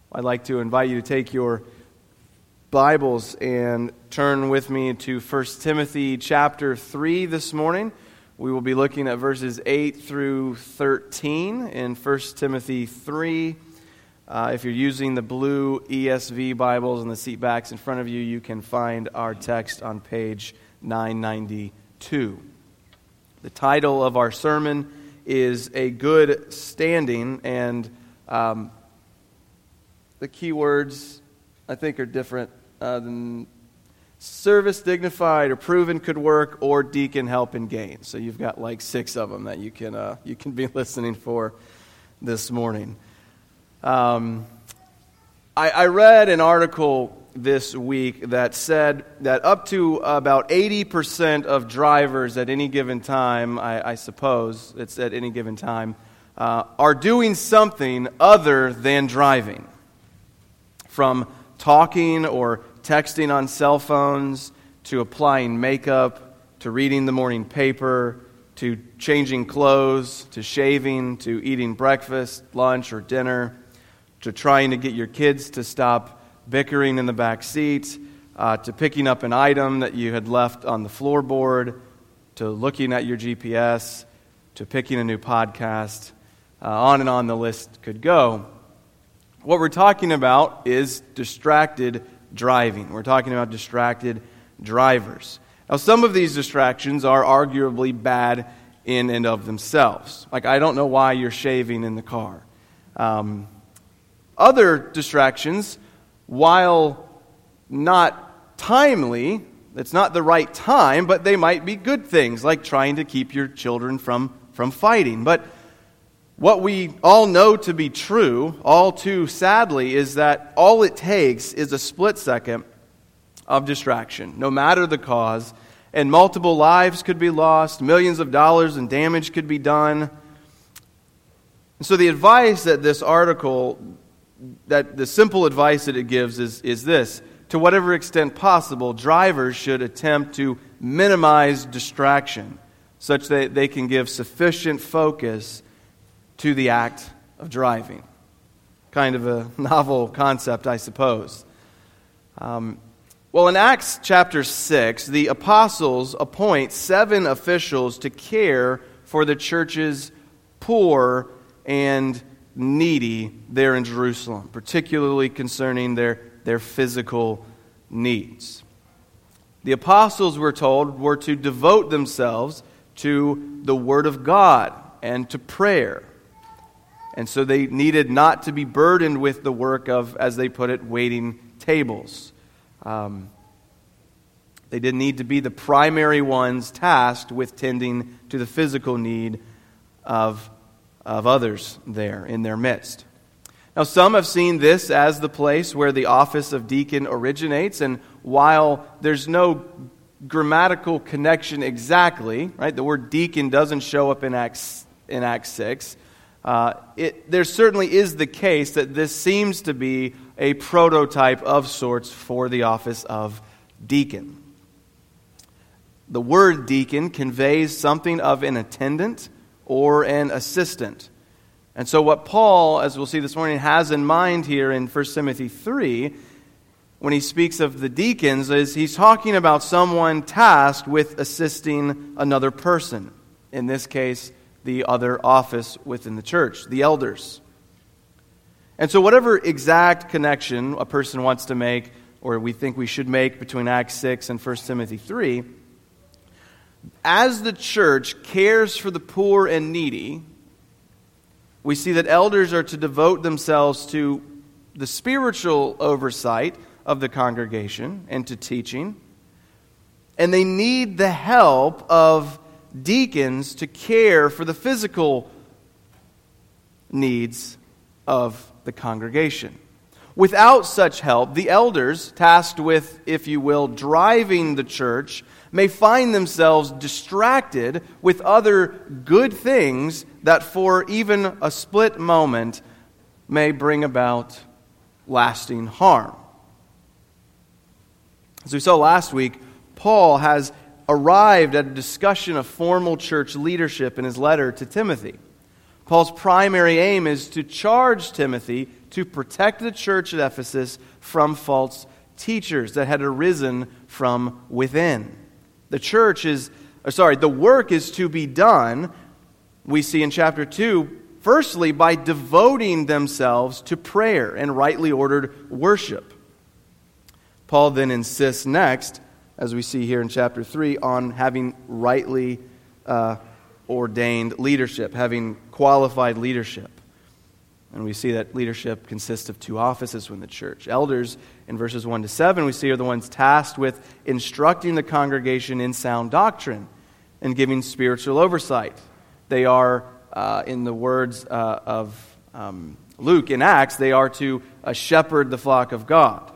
I'd like to invite you to take your Bibles and turn with me to 1 Timothy chapter 3 this morning. We will be looking at verses 8 through 13 in 1 Timothy 3. If you're using the blue ESV Bibles and the seat backs in front of you, you can find our text on page 992. The title of our sermon is A Good Standing, and the key words, I think, are different than service, dignified, or proven could work, or deacon, help, and gain. So you've got like 6 of them that you can be listening for this morning. I read an article this week that said that up to about 80% of drivers at any given time, I suppose it's at any given time, are doing something other than driving. From talking or texting on cell phones, to applying makeup, to reading the morning paper, to changing clothes, to shaving, to eating breakfast, lunch, or dinner, to trying to get your kids to stop bickering in the back seat, to picking up an item that you had left on the floorboard, to looking at your GPS, to picking a new podcast. On and on the list could go. What we're talking about is distracted driving. We're talking about distracted drivers. Now, some of these distractions are arguably bad in and of themselves. Like, I don't know why you're shaving in the car. Other distractions, while not timely, it's not the right time, but they might be good things, like trying to keep your children from fighting. But what we all know to be true, all too sadly, is that all it takes is a split second of distraction, no matter the cause, and multiple lives could be lost, millions of dollars in damage could be done. And so the advice that this article, that the simple advice that it gives is this: to whatever extent possible, drivers should attempt to minimize distraction such that they can give sufficient focus to the act of driving. Kind of a novel concept, I suppose. Well, in Acts chapter 6, the apostles appoint 7 officials to care for the church's poor and needy there in Jerusalem, particularly concerning their physical needs. The apostles, we're told, were to devote themselves to the Word of God and to prayer. And so they needed not to be burdened with the work of, as they put it, waiting tables. They didn't need to be the primary ones tasked with tending to the physical need of others there in their midst. Now, some have seen this as the place where the office of deacon originates, and while there's no grammatical connection exactly, right? The word deacon doesn't show up in Acts 6. There certainly is the case that this seems to be a prototype of sorts for the office of deacon. The word deacon conveys something of an attendant or an assistant. And so what Paul, as we'll see this morning, has in mind here in 1 Timothy 3, when he speaks of the deacons, is he's talking about someone tasked with assisting another person. In this case, the other office within the church, the elders. And so whatever exact connection a person wants to make, or we think we should make between Acts 6 and 1 Timothy 3, as the church cares for the poor and needy, we see that elders are to devote themselves to the spiritual oversight of the congregation and to teaching. And they need the help of deacons to care for the physical needs of the congregation. Without such help, the elders, tasked with, if you will, driving the church, may find themselves distracted with other good things that for even a split moment may bring about lasting harm. As we saw last week, Paul has arrived at a discussion of formal church leadership in his letter to Timothy. Paul's primary aim is to charge Timothy to protect the church at Ephesus from false teachers that had arisen from within. The work is to be done, we see in chapter 2, firstly, by devoting themselves to prayer and rightly ordered worship. Paul then insists next, as we see here in chapter 3, on having rightly ordained leadership, having qualified leadership. And we see that leadership consists of two offices within the church. Elders, in verses 1 to 7, we see are the ones tasked with instructing the congregation in sound doctrine and giving spiritual oversight. They are, in the words of Luke in Acts, they are to shepherd the flock of God.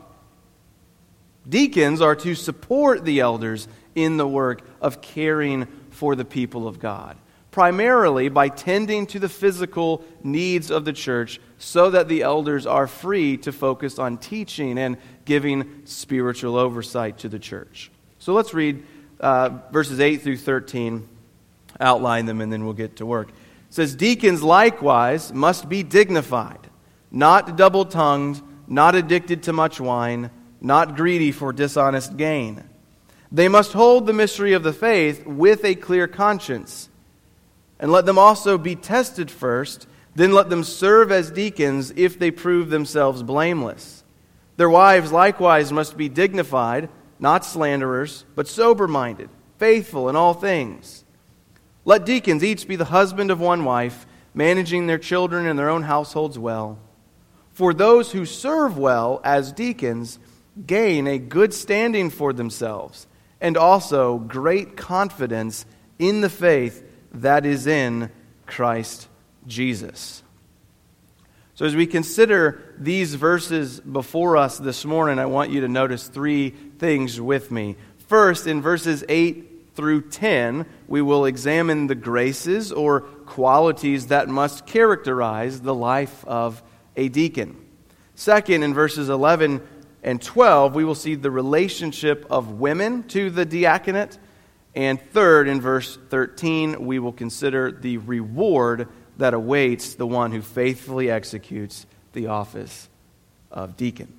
Deacons are to support the elders in the work of caring for the people of God, primarily by tending to the physical needs of the church so that the elders are free to focus on teaching and giving spiritual oversight to the church. So let's read verses 8 through 13, outline them, and then we'll get to work. It says, "Deacons likewise must be dignified, not double-tongued, not addicted to much wine, not greedy for dishonest gain. They must hold the mystery of the faith with a clear conscience. And let them also be tested first, then let them serve as deacons if they prove themselves blameless. Their wives likewise must be dignified, not slanderers, but sober-minded, faithful in all things. Let deacons each be the husband of one wife, managing their children and their own households well. For those who serve well as deacons gain a good standing for themselves, and also great confidence in the faith that is in Christ Jesus." So as we consider these verses before us this morning, I want you to notice three things with me. First, in verses 8 through 10, we will examine the graces or qualities that must characterize the life of a deacon. Second, in verses 11 and 12, we will see the relationship of women to the diaconate. And third, in verse 13, we will consider the reward that awaits the one who faithfully executes the office of deacon.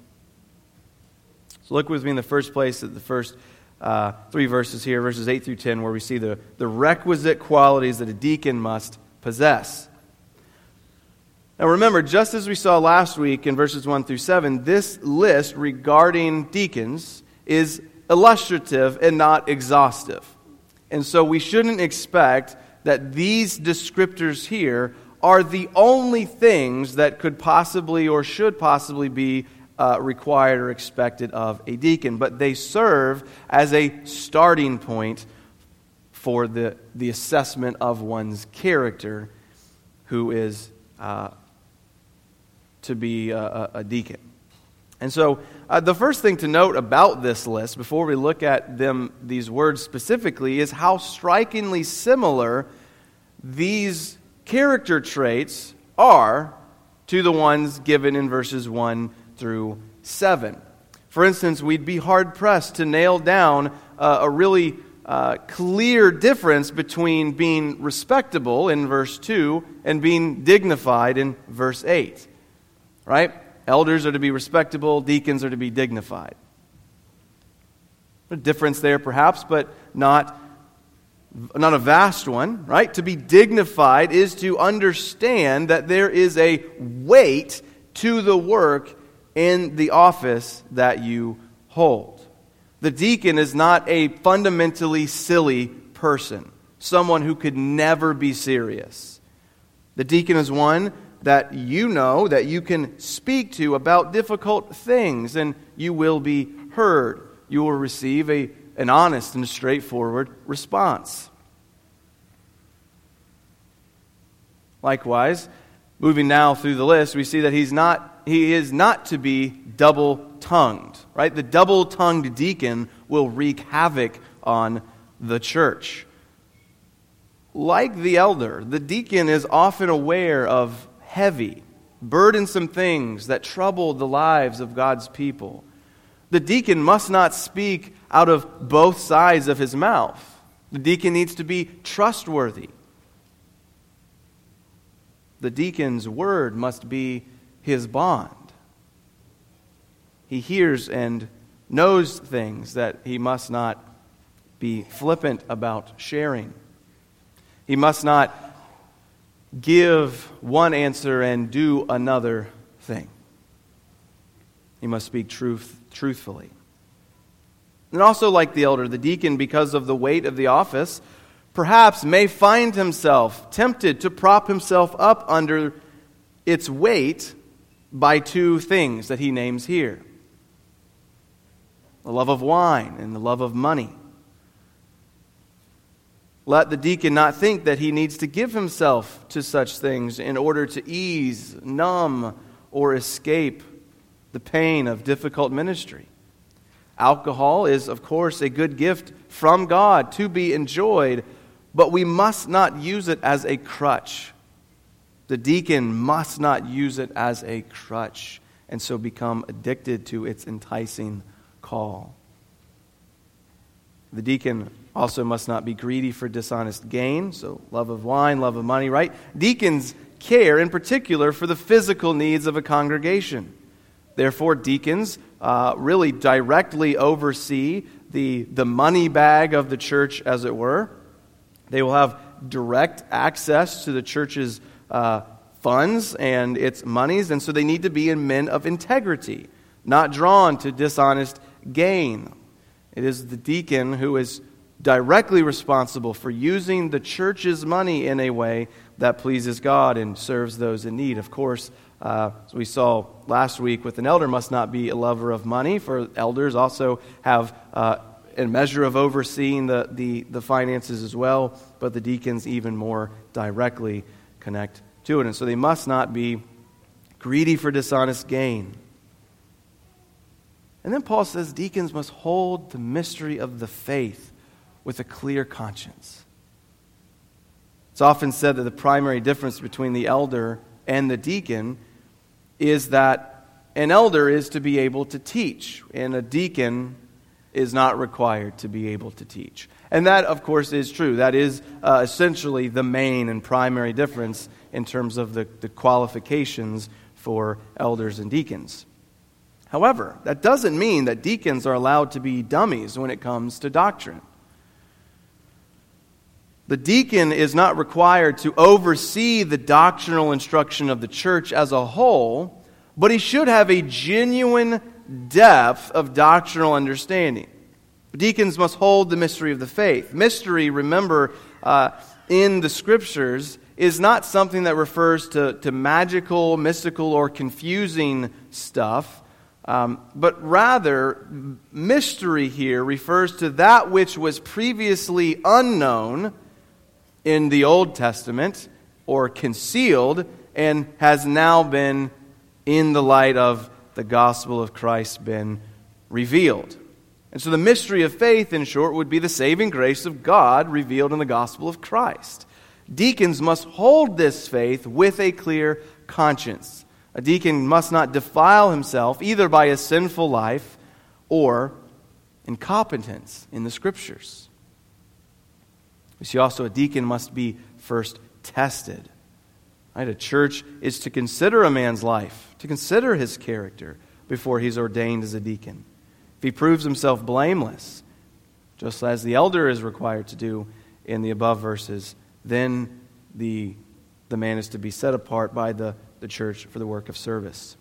So look with me in the first place at the first three verses here, verses 8 through 10, where we see the requisite qualities that a deacon must possess. Now remember, just as we saw last week in verses 1 through 7, this list regarding deacons is illustrative and not exhaustive. And so we shouldn't expect that these descriptors here are the only things that could possibly or should possibly be required or expected of a deacon. But they serve as a starting point for the assessment of one's character who is to be a deacon. And so the first thing to note about this list, before we look at these words specifically, is how strikingly similar these character traits are to the ones given in verses 1 through 7. For instance, we'd be hard-pressed to nail down a really clear difference between being respectable in verse 2 and being dignified in verse 8. Right? Elders are to be respectable, deacons are to be dignified. A difference there perhaps, but not a vast one, right? To be dignified is to understand that there is a weight to the work in the office that you hold. The deacon is not a fundamentally silly person, someone who could never be serious. The deacon is one that you know, that you can speak to about difficult things, and you will be heard. You will receive an honest and straightforward response. Likewise, moving now through the list, we see that he is not to be double-tongued. Right? The double-tongued deacon will wreak havoc on the church. Like the elder, the deacon is often aware of heavy, burdensome things that trouble the lives of God's people. The deacon must not speak out of both sides of his mouth. The deacon needs to be trustworthy. the deacon's word must be his bond. He hears and knows things that he must not be flippant about sharing. He must not give one answer and do another thing. He must speak truthfully. And also, like the elder, the deacon, because of the weight of the office, perhaps may find himself tempted to prop himself up under its weight by two things that he names here: the love of wine and the love of money. Let the deacon not think that he needs to give himself to such things in order to ease, numb, or escape the pain of difficult ministry. Alcohol is, of course, a good gift from God to be enjoyed, but we must not use it as a crutch. The deacon must not use it as a crutch and so become addicted to its enticing call. The deacon also must not be greedy for dishonest gain, so love of wine, love of money, right? Deacons care in particular for the physical needs of a congregation. Therefore, deacons really directly oversee the money bag of the church, as it were. They will have direct access to the church's funds and its monies, and so they need to be men of integrity, not drawn to dishonest gain. It is the deacon who is directly responsible for using the church's money in a way that pleases God and serves those in need. Of course, as we saw last week with an elder, must not be a lover of money, for elders also have a measure of overseeing the finances as well, but the deacons even more directly connect to it. And so they must not be greedy for dishonest gain. And then Paul says deacons must hold the mystery of the faith with a clear conscience. It's often said that the primary difference between the elder and the deacon is that an elder is to be able to teach, and a deacon is not required to be able to teach. And that, of course, is true. That is essentially the main and primary difference in terms of the qualifications for elders and deacons. However, that doesn't mean that deacons are allowed to be dummies when it comes to doctrine. The deacon is not required to oversee the doctrinal instruction of the church as a whole, but he should have a genuine depth of doctrinal understanding. Deacons must hold the mystery of the faith. Mystery, remember, in the Scriptures is not something that refers to magical, mystical, or confusing stuff, but rather, mystery here refers to that which was previously unknown in the Old Testament, or concealed, and has now been, in the light of the gospel of Christ, been revealed. And so the mystery of faith, in short, would be the saving grace of God revealed in the gospel of Christ. Deacons must hold this faith with a clear conscience. A deacon must not defile himself either by a sinful life or incompetence in the Scriptures. We see also a deacon must be first tested. Right? A church is to consider a man's life, to consider his character before he's ordained as a deacon. If he proves himself blameless, just as the elder is required to do in the above verses, then the man is to be set apart by the church for the work of service.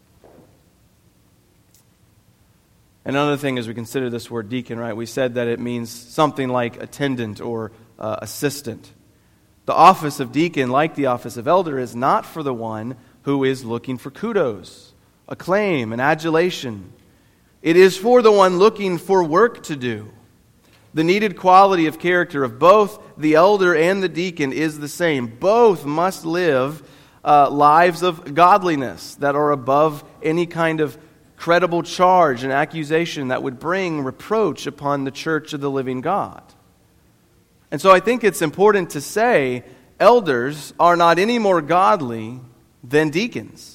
Another thing as we consider this word deacon, right? We said that it means something like attendant or assistant. The office of deacon, like the office of elder, is not for the one who is looking for kudos, acclaim, and adulation. It is for the one looking for work to do. The needed quality of character of both the elder and the deacon is the same. Both must live lives of godliness that are above any kind of credible charge and accusation that would bring reproach upon the church of the living God. And so I think it's important to say elders are not any more godly than deacons.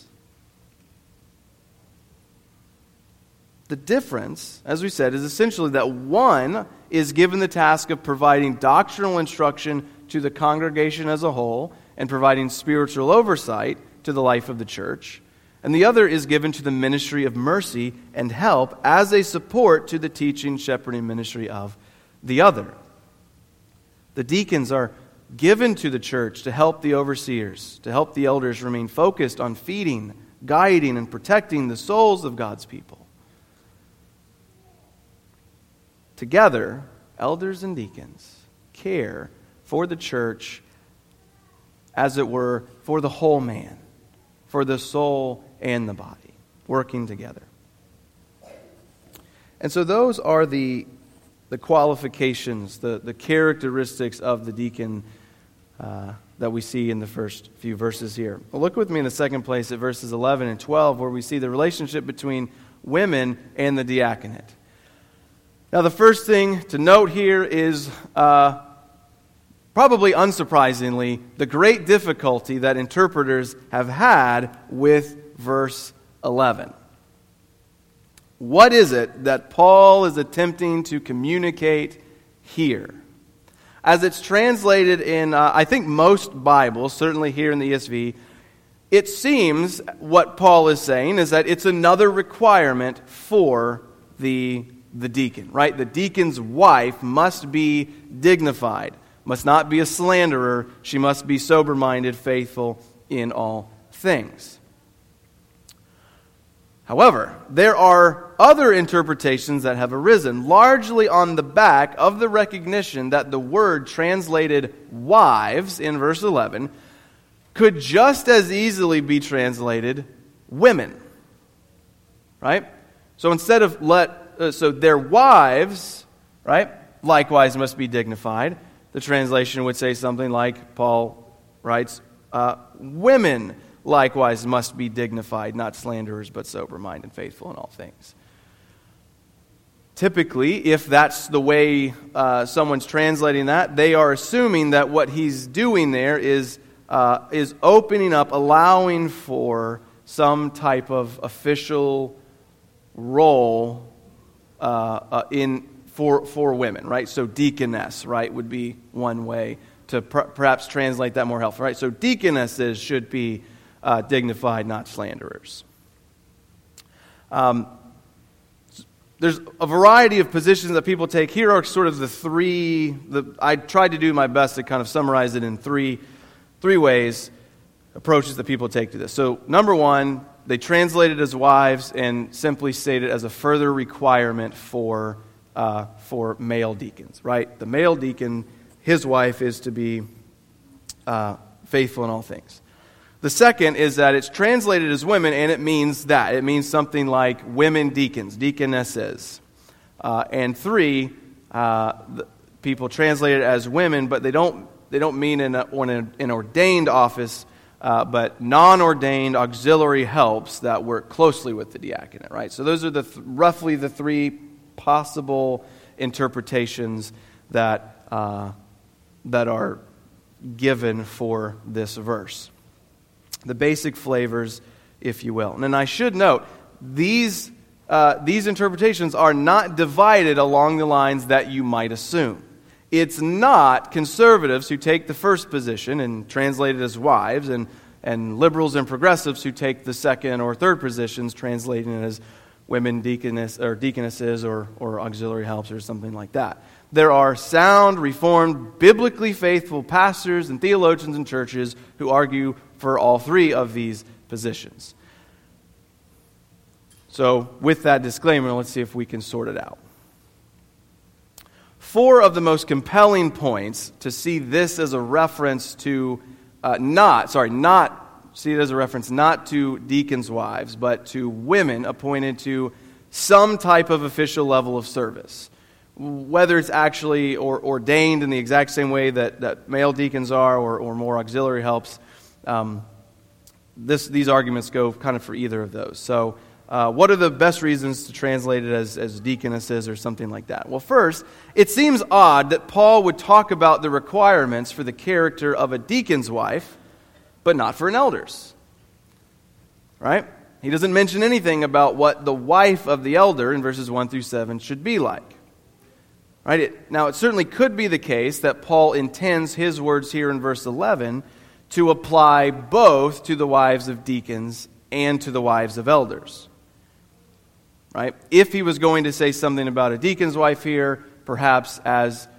The difference, as we said, is essentially that one is given the task of providing doctrinal instruction to the congregation as a whole, and providing spiritual oversight to the life of the church, and the other is given to the ministry of mercy and help as a support to the teaching, shepherding ministry of the other. The deacons are given to the church to help the overseers, to help the elders remain focused on feeding, guiding, and protecting the souls of God's people. Together, elders and deacons care for the church, as it were, for the whole man, for the soul and the body, working together. And so those are the qualifications, the characteristics of the deacon that we see in the first few verses here. Well, look with me in the second place at verses 11 and 12, where we see the relationship between women and the diaconate. Now, the first thing to note here is, probably unsurprisingly, the great difficulty that interpreters have had with verse 11. What is it that Paul is attempting to communicate here? As it's translated in, I think, most Bibles, certainly here in the ESV, it seems what Paul is saying is that it's another requirement for the deacon, right? The deacon's wife must be dignified, must not be a slanderer. She must be sober-minded, faithful in all things. However, there are other interpretations that have arisen, largely on the back of the recognition that the word translated wives in verse 11 could just as easily be translated women. Right? So instead of so their wives, right, likewise must be dignified, the translation would say something like, Paul writes, women likewise must be dignified, not slanderers, but sober-minded, faithful in all things. Typically, if that's the way someone's translating that, they are assuming that what he's doing there is opening up, allowing for some type of official role for women, right? So deaconess, right, would be one way to perhaps translate that more helpful, right? So deaconesses should be dignified, not slanderers. There's a variety of positions that people take. Here are sort of I tried to do my best to kind of summarize it in three ways, approaches that people take to this. So number one, they translate it as wives and simply state it as a further requirement for male deacons, right? The male deacon, his wife is to be faithful in all things. The second is that it's translated as women, and it means that. It means something like women deacons, deaconesses. And three, people translate it as women, but they don't mean an ordained office, but non-ordained auxiliary helps that work closely with the diaconate, right? So those are roughly the three possible interpretations that are given for this verse. The basic flavors, if you will. And then I should note, these interpretations are not divided along the lines that you might assume. It's not conservatives who take the first position and translate it as wives, and liberals and progressives who take the second or third positions, translating it as women deaconesses or auxiliary helps or something like that. There are sound, reformed, biblically faithful pastors and theologians and churches who argue for all three of these positions. So, with that disclaimer, let's see if we can sort it out. Four of the most compelling points to see this as a reference to, not see it as a reference not to deacons' wives, but to women appointed to some type of official level of service. Whether it's actually ordained in the exact same way that male deacons are or more auxiliary helps, these arguments go kind of for either of those. So what are the best reasons to translate it as deaconesses or something like that? Well, first, it seems odd that Paul would talk about the requirements for the character of a deacon's wife, but not for an elder's. Right? He doesn't mention anything about what the wife of the elder in verses 1 through 7 should be like. Right? Now, it certainly could be the case that Paul intends his words here in verse 11 to apply both to the wives of deacons and to the wives of elders. Right? If he was going to say something about a deacon's wife here, perhaps as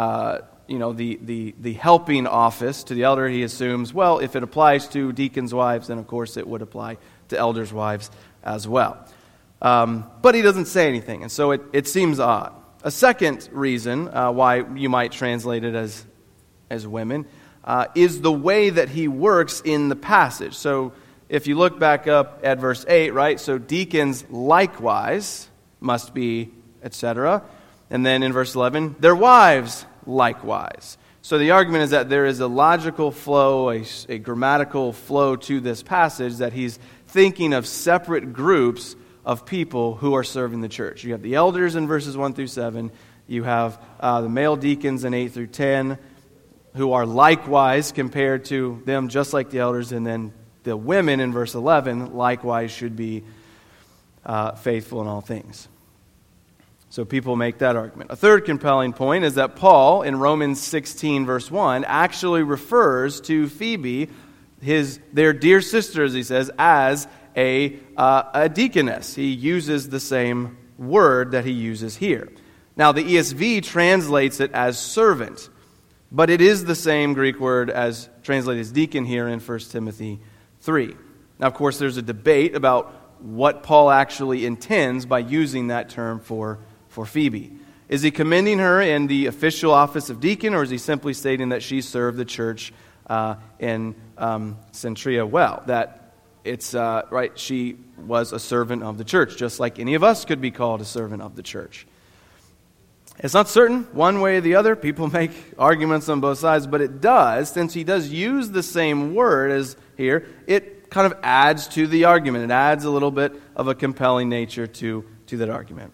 the helping office to the elder, he assumes, well, if it applies to deacons' wives, then of course it would apply to elders' wives as well. But he doesn't say anything, and so it seems odd. A second reason why you might translate it as women is the way that he works in the passage. So if you look back up at verse 8, right, so deacons likewise must be, etc. And then in verse 11, their wives likewise. So the argument is that there is a logical flow, a grammatical flow to this passage, that he's thinking of separate groups of people who are serving the church. You have the elders in verses 1 through 7. You have the male deacons in 8 through 10, who are likewise compared to them just like the elders. And then the women in verse 11 likewise should be faithful in all things. So people make that argument. A third compelling point is that Paul, in Romans 16, verse 1, actually refers to Phoebe, their dear sister, as he says, as a deaconess. He uses the same word that he uses here. Now, the ESV translates it as servant, but it is the same Greek word as translated as deacon here in 1 Timothy 3. Now, of course, there's a debate about what Paul actually intends by using that term for Phoebe. Is he commending her in the official office of deacon, or is he simply stating that she served the church in Centria well? That it's right, she was a servant of the church, just like any of us could be called a servant of the church. It's not certain one way or the other. People make arguments on both sides, but it does, since he does use the same word as here, it kind of adds to the argument. It adds a little bit of a compelling nature to that argument.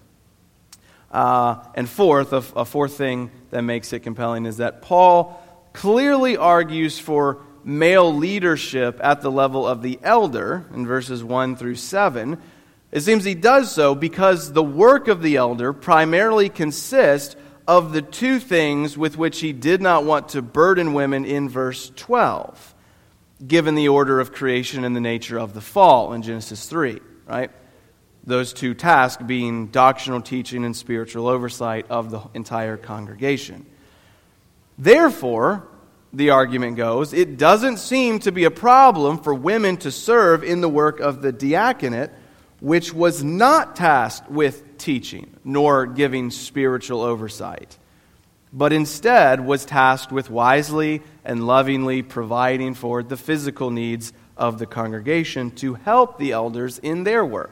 And fourth, a fourth thing that makes it compelling is that Paul clearly argues for male leadership at the level of the elder in verses 1 through 7. It seems he does so because the work of the elder primarily consists of the two things with which he did not want to burden women in verse 12, given the order of creation and the nature of the fall in Genesis 3, right? Those two tasks being doctrinal teaching and spiritual oversight of the entire congregation. Therefore, the argument goes, it doesn't seem to be a problem for women to serve in the work of the diaconate, which was not tasked with teaching nor giving spiritual oversight, but instead was tasked with wisely and lovingly providing for the physical needs of the congregation to help the elders in their work.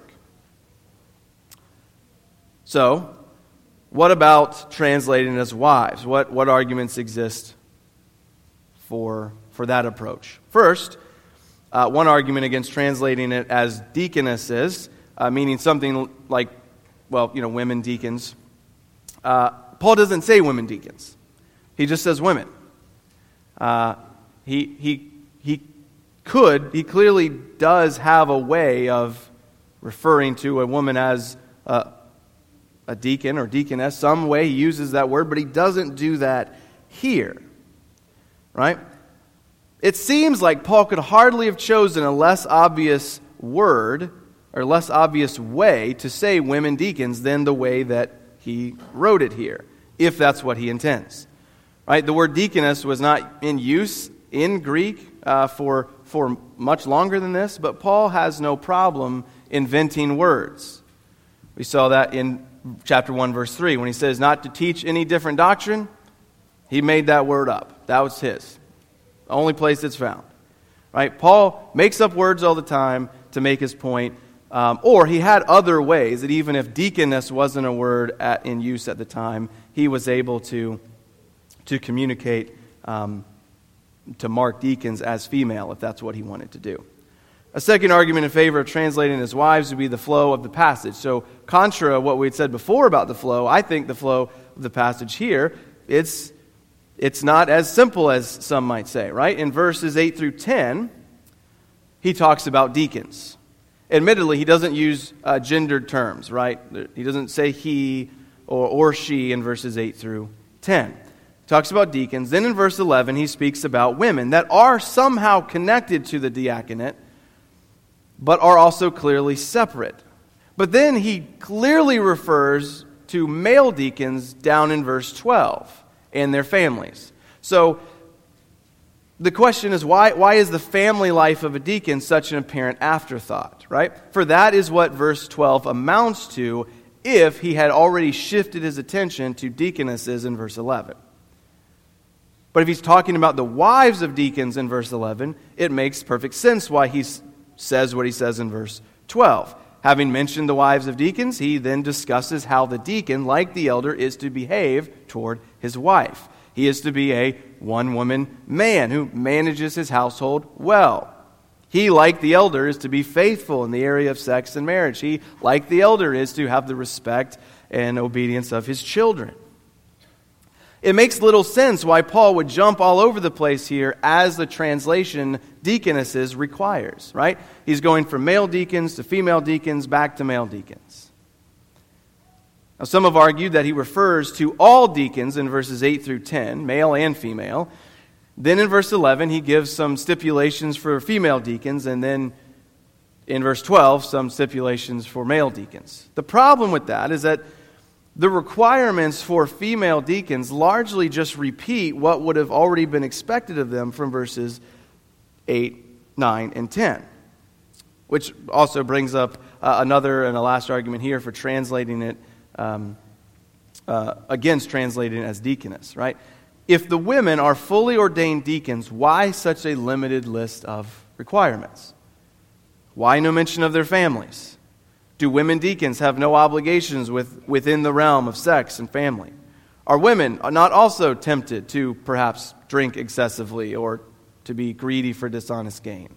So, what about translating as wives? What arguments exist for that approach? First, one argument against translating it as deaconesses, meaning something like, women deacons. Paul doesn't say women deacons. He just says women. He clearly does have a way of referring to a woman as a deacon or deaconess. Some way he uses that word, but he doesn't do that here. Right? It seems like Paul could hardly have chosen a less obvious word or less obvious way to say women deacons than the way that he wrote it here, if that's what he intends. Right? The word deaconess was not in use in Greek for much longer than this, but Paul has no problem inventing words. We saw that in chapter 1, verse 3, when he says not to teach any different doctrine. He made that word up. That was his. The only place it's found. Right? Paul makes up words all the time to make his point. Or he had other ways that even if deaconess wasn't a word in use at the time, he was able to communicate, to mark deacons as female, if that's what he wanted to do. A second argument in favor of translating as wives would be the flow of the passage. So, contra to what we had said before about the flow, I think the flow of the passage here, it's not as simple as some might say, right? In verses 8 through 10, he talks about deacons. Admittedly, he doesn't use gendered terms, right? He doesn't say he or she in verses 8 through 10. talks about deacons. Then in verse 11, he speaks about women that are somehow connected to the diaconate, but are also clearly separate. But then he clearly refers to male deacons down in verse 12 and their families. So the question is, why is the family life of a deacon such an apparent afterthought, right? For that is what verse 12 amounts to if he had already shifted his attention to deaconesses in verse 11. But if he's talking about the wives of deacons in verse 11, it makes perfect sense why he says what he says in verse 12. Having mentioned the wives of deacons, he then discusses how the deacon, like the elder, is to behave toward his wife. He is to be a one-woman man who manages his household well. He, like the elder, is to be faithful in the area of sex and marriage. He, like the elder, is to have the respect and obedience of his children. It makes little sense why Paul would jump all over the place here as the translation deaconesses requires, right? He's going from male deacons to female deacons back to male deacons. Now, some have argued that he refers to all deacons in verses 8 through 10, male and female. Then in verse 11, he gives some stipulations for female deacons, and then in verse 12, some stipulations for male deacons. The problem with that is that the requirements for female deacons largely just repeat what would have already been expected of them from verses 8, 9, and 10. Which also brings up another and a last argument here for translating it, against translating it as deaconess, right? If the women are fully ordained deacons, why such a limited list of requirements? Why no mention of their families? Do women deacons have no obligations within the realm of sex and family? Are women not also tempted to perhaps drink excessively or to be greedy for dishonest gain?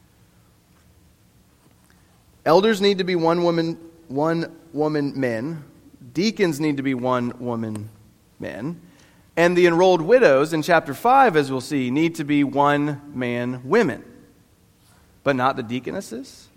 Elders need to be one woman men. Deacons need to be one woman men. And the enrolled widows in chapter 5, as we'll see, need to be one man women. But not the deaconesses?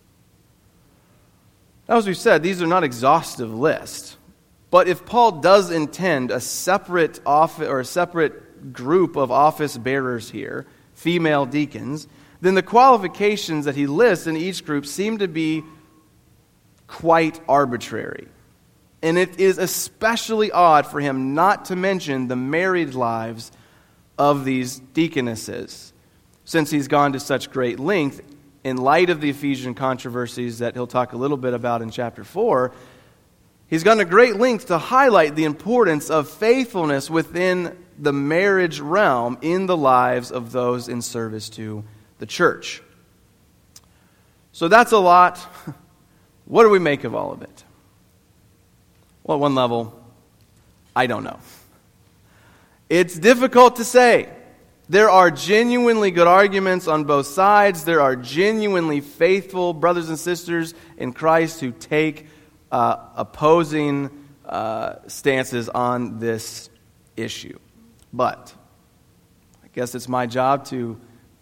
Now, as we've said, these are not exhaustive lists. But if Paul does intend a separate office or a separate group of office bearers here, female deacons, then the qualifications that he lists in each group seem to be quite arbitrary. And it is especially odd for him not to mention the married lives of these deaconesses, since he's gone to such great length in light of the Ephesian controversies that he'll talk a little bit about in chapter 4. He's gone to great length to highlight the importance of faithfulness within the marriage realm in the lives of those in service to the church. So that's a lot. What do we make of all of it? Well, at one level, I don't know. It's difficult to say. There are genuinely good arguments on both sides. There are genuinely faithful brothers and sisters in Christ who take opposing stances on this issue. But I guess it's my job to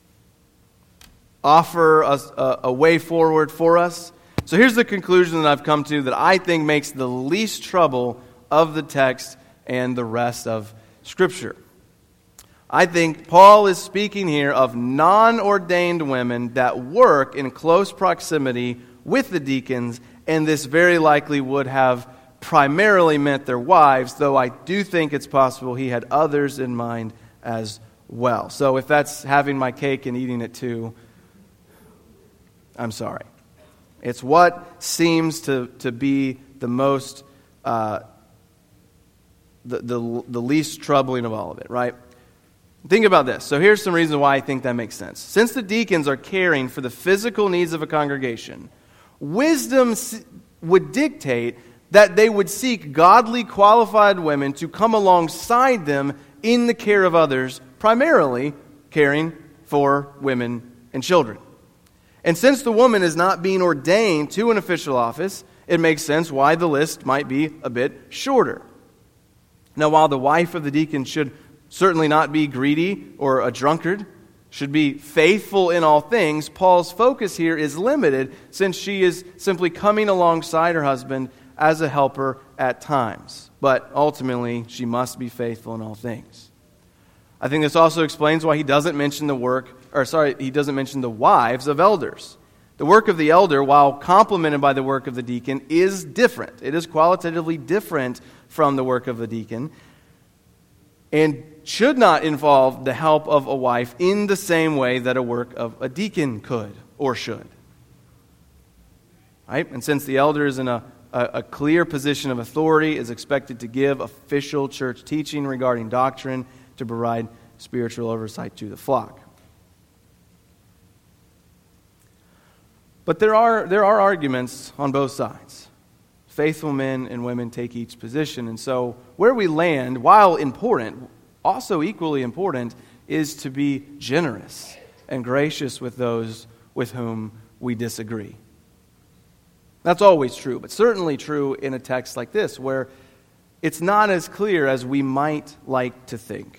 offer us a way forward for us. So here's the conclusion that I've come to that I think makes the least trouble of the text and the rest of Scripture. I think Paul is speaking here of non-ordained women that work in close proximity with the deacons, and this very likely would have primarily meant their wives, though I do think it's possible he had others in mind as well. So if that's having my cake and eating it too, I'm sorry. It's what seems to be the most, the least troubling of all of it, right? Think about this. So here's some reasons why I think that makes sense. Since the deacons are caring for the physical needs of a congregation, wisdom would dictate that they would seek godly, qualified women to come alongside them in the care of others, primarily caring for women and children. And since the woman is not being ordained to an official office, it makes sense why the list might be a bit shorter. Now, while the wife of the deacon should certainly not be greedy or a drunkard, should be faithful in all things, Paul's focus here is limited since she is simply coming alongside her husband as a helper at times. But ultimately, she must be faithful in all things. I think this also explains why he doesn't mention the wives of elders. The work of the elder, while complemented by the work of the deacon, is different. It is qualitatively different from the work of the deacon, and should not involve the help of a wife in the same way that a work of a deacon could or should. Right? And since the elder is in a clear position of authority, is expected to give official church teaching regarding doctrine, to provide spiritual oversight to the flock. But there are arguments on both sides. Faithful men and women take each position. And so where we land, while important, also equally important, is to be generous and gracious with those with whom we disagree. That's always true, but certainly true in a text like this, where it's not as clear as we might like to think.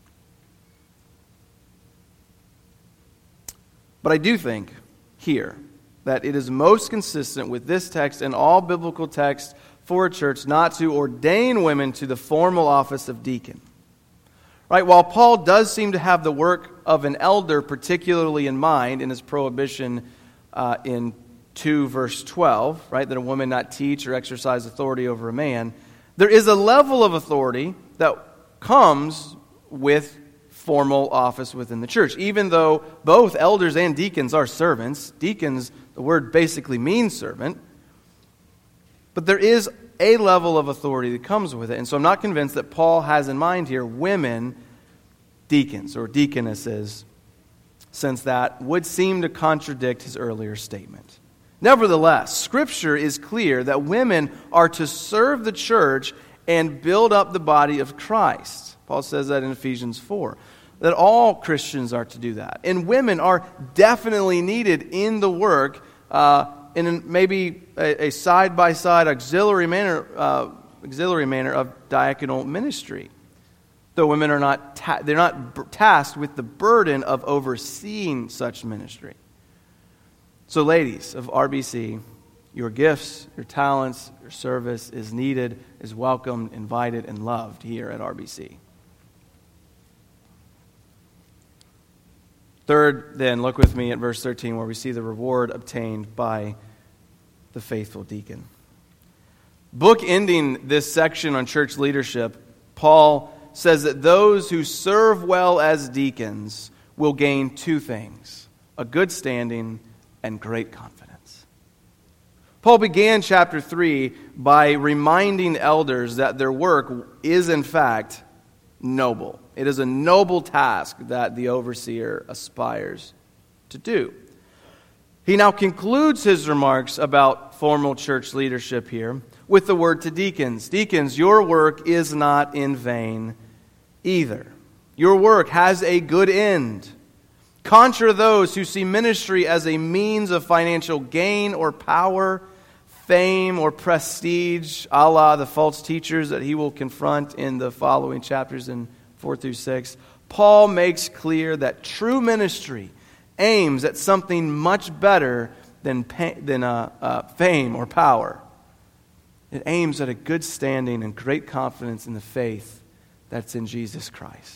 But I do think here that it is most consistent with this text and all biblical texts for a church not to ordain women to the formal office of deacon. Right? While Paul does seem to have the work of an elder particularly in mind in his prohibition in 2 verse 12, right, that a woman not teach or exercise authority over a man, there is a level of authority that comes with formal office within the church. Even though both elders and deacons are servants, deacons, the word basically means servant, but there is a level of authority that comes with it. And so I'm not convinced that Paul has in mind here women deacons or deaconesses, since that would seem to contradict his earlier statement. Nevertheless, Scripture is clear that women are to serve the church and build up the body of Christ. Paul says that in Ephesians 4, that all Christians are to do that. And women are definitely needed in the work in maybe a side-by-side auxiliary manner of diaconal ministry. Though women are not tasked with the burden of overseeing such ministry. So ladies of RBC, your gifts, your talents, your service is needed, is welcomed, invited, and loved here at RBC. Third, then, look with me at verse 13 where we see the reward obtained by the faithful deacon. Bookending this section on church leadership, Paul says that those who serve well as deacons will gain two things: a good standing and great confidence. Paul began chapter 3 by reminding elders that their work is in fact noble. It is a noble task that the overseer aspires to do. He now concludes his remarks about formal church leadership here with the word to deacons. Deacons, your work is not in vain either. Your work has a good end. Contra those who see ministry as a means of financial gain or power, fame or prestige, a la the false teachers that he will confront in the following chapters in 4 through 6, Paul makes clear that true ministry aims at something much better than fame or power. It aims at a good standing and great confidence in the faith that's in Jesus Christ.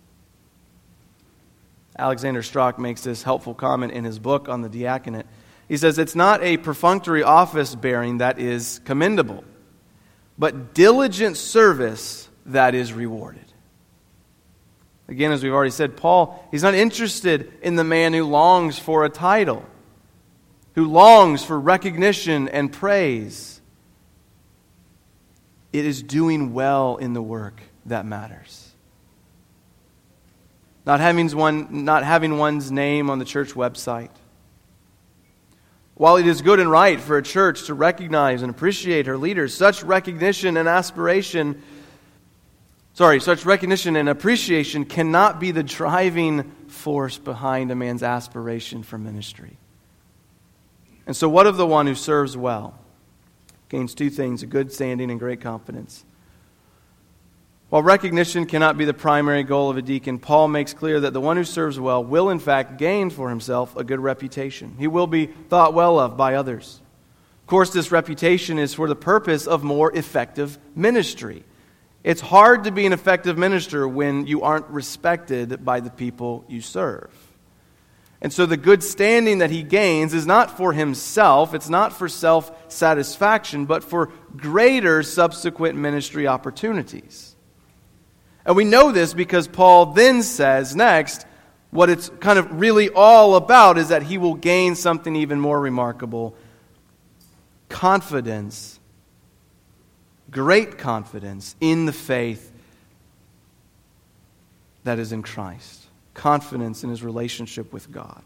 Alexander Strauch makes this helpful comment in his book on the diaconate. He says, it's not a perfunctory office bearing that is commendable, but diligent service that is rewarded. Again, as we've already said, Paul, he's not interested in the man who longs for a title, who longs for recognition and praise. It is doing well in the work that matters. Not having one's name on the church website. While it is good and right for a church to recognize and appreciate her leaders, such recognition and appreciation cannot be the driving force behind a man's aspiration for ministry. And so what of the one who serves well? Gains two things: a good standing and great confidence. While recognition cannot be the primary goal of a deacon, Paul makes clear that the one who serves well will in fact gain for himself a good reputation. He will be thought well of by others. Of course, this reputation is for the purpose of more effective ministry. It's hard to be an effective minister when you aren't respected by the people you serve. And so the good standing that he gains is not for himself, it's not for self-satisfaction, but for greater subsequent ministry opportunities. And we know this because Paul then says next, what it's kind of really all about is that he will gain something even more remarkable: confidence, great confidence in the faith that is in Christ. Confidence in his relationship with God.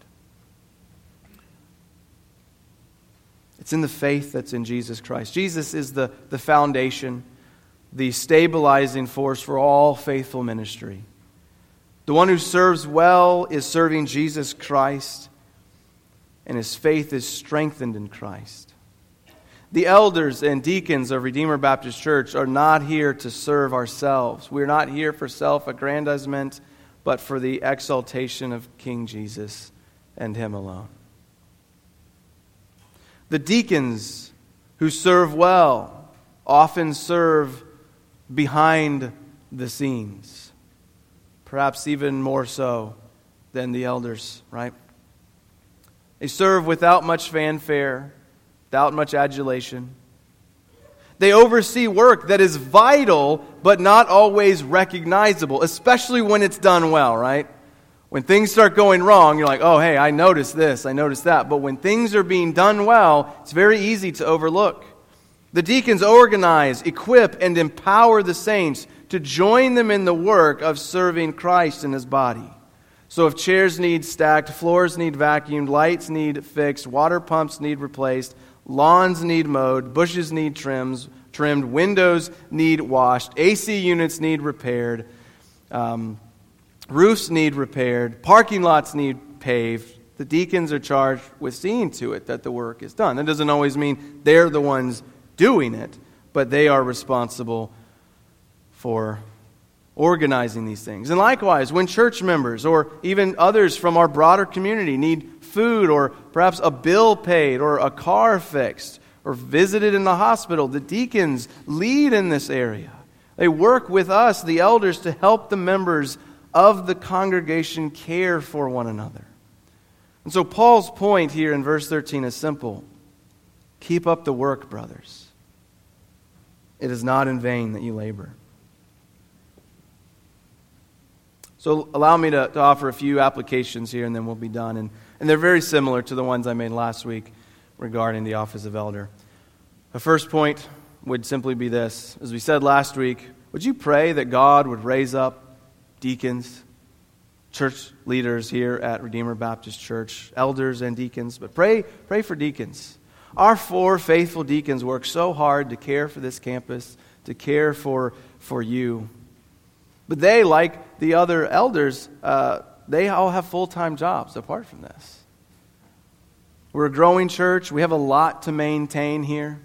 It's in the faith that's in Jesus Christ. Jesus is the foundation, the stabilizing force for all faithful ministry. The one who serves well is serving Jesus Christ, and his faith is strengthened in Christ. The elders and deacons of Redeemer Baptist Church are not here to serve ourselves. We're not here for self-aggrandizement, but for the exaltation of King Jesus and him alone. The deacons who serve well often serve behind the scenes, perhaps even more so than the elders, right? They serve without much fanfare, without much adulation. They oversee work that is vital, but not always recognizable, especially when it's done well, right? When things start going wrong, you're like, oh, hey, I noticed this, I noticed that. But when things are being done well, it's very easy to overlook. The deacons organize, equip, and empower the saints to join them in the work of serving Christ in his body. So if chairs need stacked, floors need vacuumed, lights need fixed, water pumps need replaced, lawns need mowed, bushes need trimmed, windows need washed, AC units need repaired, roofs need repaired, parking lots need paved. The deacons are charged with seeing to it that the work is done. That doesn't always mean they're the ones doing it, but they are responsible for organizing these things. And likewise, when church members or even others from our broader community need food or perhaps a bill paid or a car fixed or visited in the hospital, the deacons lead in this area. They work with us, the elders, to help the members of the congregation care for one another. And so Paul's point here in verse 13 is simple. Keep up the work, brothers. It is not in vain that you labor. So allow me to offer a few applications here, and then we'll be done. And they're very similar to the ones I made last week regarding the office of elder. The first point would simply be this. As we said last week, would you pray that God would raise up deacons, church leaders here at Redeemer Baptist Church, elders and deacons, but pray for deacons. Our 4 faithful deacons work so hard to care for this campus, to care for you. But they, like the other elders, they all have full-time jobs apart from this. We're a growing church. We have a lot to maintain here.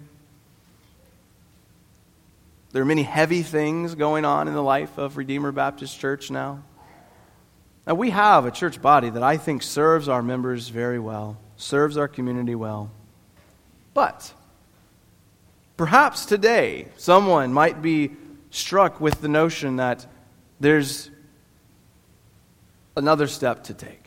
There are many heavy things going on in the life of Redeemer Baptist Church now. Now, we have a church body that I think serves our members very well, serves our community well. But perhaps today someone might be struck with the notion that there's another step to take.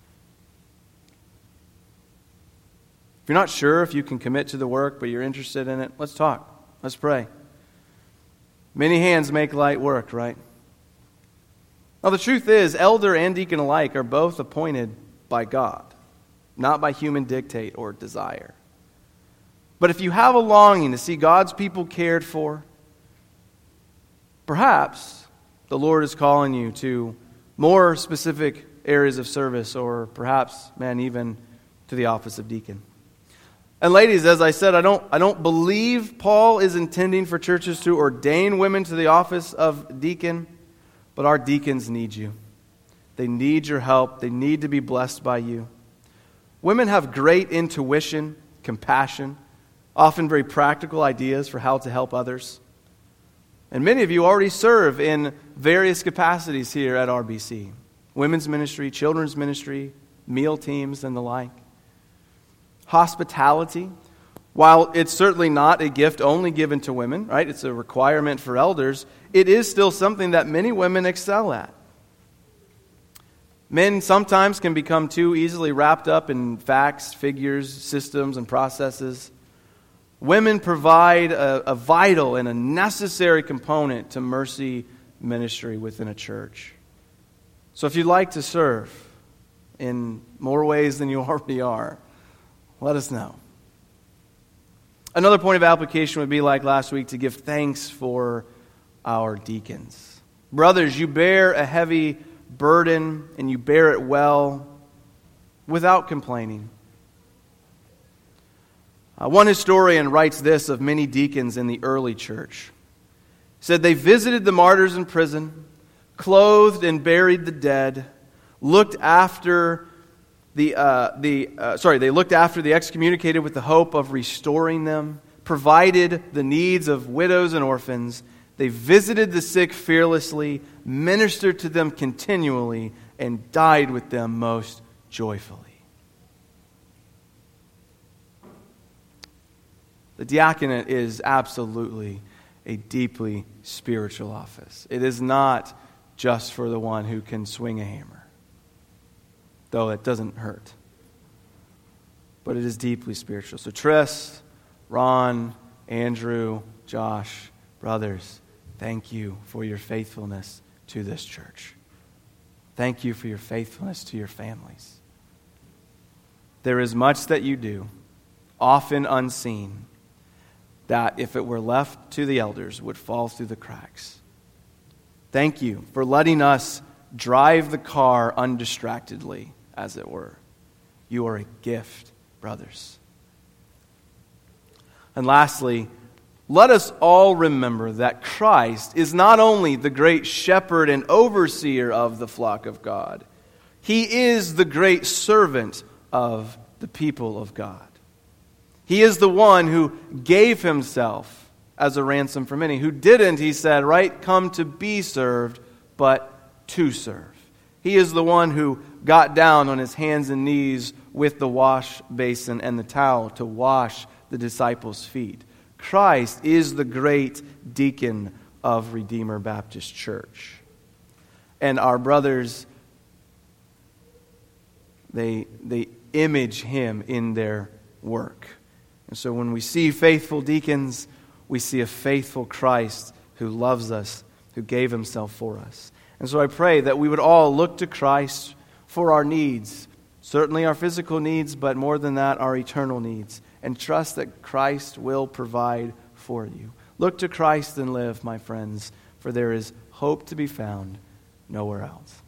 If you're not sure if you can commit to the work, but you're interested in it, let's talk. Let's pray. Many hands make light work, right? Now, the truth is, elder and deacon alike are both appointed by God, not by human dictate or desire. But if you have a longing to see God's people cared for, perhaps the Lord is calling you to more specific areas of service, or perhaps, even to the office of deacon. And ladies, as I said, I don't believe Paul is intending for churches to ordain women to the office of deacon, but our deacons need you. They need your help. They need to be blessed by you. Women have great intuition, compassion, often very practical ideas for how to help others. And many of you already serve in various capacities here at RBC. Women's ministry, children's ministry, meal teams, and the like. Hospitality. While it's certainly not a gift only given to women, right? It's a requirement for elders. It is still something that many women excel at. Men sometimes can become too easily wrapped up in facts, figures, systems, and processes. Women provide a vital and a necessary component to mercy ministry within a church. So if you'd like to serve in more ways than you already are, let us know. Another point of application would be, like last week, to give thanks for our deacons. Brothers, you bear a heavy burden and you bear it well without complaining. One historian writes this of many deacons in the early church. He said, they visited the martyrs in prison, clothed and buried the dead, looked after they looked after the excommunicated with the hope of restoring them, provided the needs of widows and orphans. They visited the sick fearlessly, ministered to them continually, and died with them most joyfully. The diaconate is absolutely a deeply spiritual office. It is not just for the one who can swing a hammer, though it doesn't hurt. But it is deeply spiritual. So Tris, Ron, Andrew, Josh, brothers, thank you for your faithfulness to this church. Thank you for your faithfulness to your families. There is much that you do, often unseen, that if it were left to the elders would fall through the cracks. Thank you for letting us drive the car undistractedly, as it were. You are a gift, brothers. And lastly, let us all remember that Christ is not only the great shepherd and overseer of the flock of God, He is the great servant of the people of God. He is the one who gave Himself as a ransom for many, who didn't, He said, right, come to be served, but to serve. He is the one who got down on His hands and knees with the wash basin and the towel to wash the disciples' feet. Christ is the great deacon of Redeemer Baptist Church. And our brothers, they image Him in their work. And so when we see faithful deacons, we see a faithful Christ who loves us, who gave Himself for us. And so I pray that we would all look to Christ for our needs, certainly our physical needs, but more than that, our eternal needs, and trust that Christ will provide for you. Look to Christ and live, my friends, for there is hope to be found nowhere else.